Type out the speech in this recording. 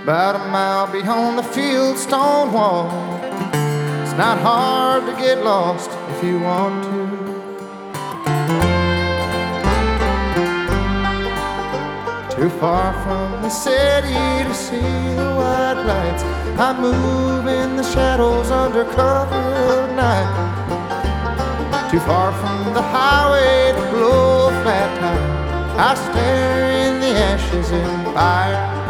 About a mile beyond the field stone wall. It's not hard to get lost if you want to. Too far from the city to see the white lights. I move in the shadows under cover of night. Too far from the highway to blow a flat tire. I stare in the ashes in fire.